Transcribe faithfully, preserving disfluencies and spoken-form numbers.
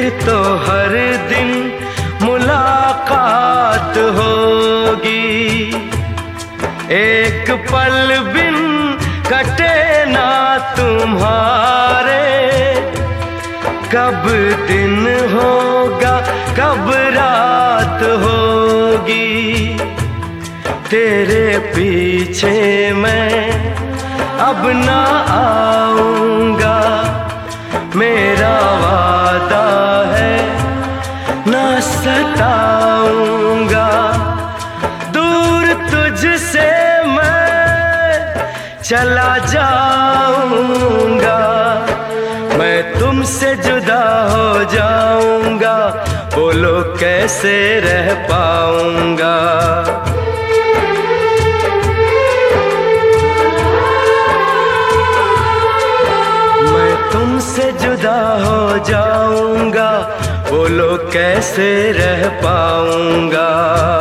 फिर तो हर दिन मुलाकात होगी, एक पल बिन कटे ना तुम्हारे। कब दिन होगा कब रात होगी, तेरे पीछे मैं अब ना आऊंगा। मेरा वादा है ना सताऊंगा, दूर तुझसे मैं चला जाऊंगा। मैं तुमसे जुदा हो जाऊंगा, बोलो कैसे रह पाऊंगा। मैं तुमसे जुदा हो जाऊंगा, बोलो कैसे रह पाऊंगा।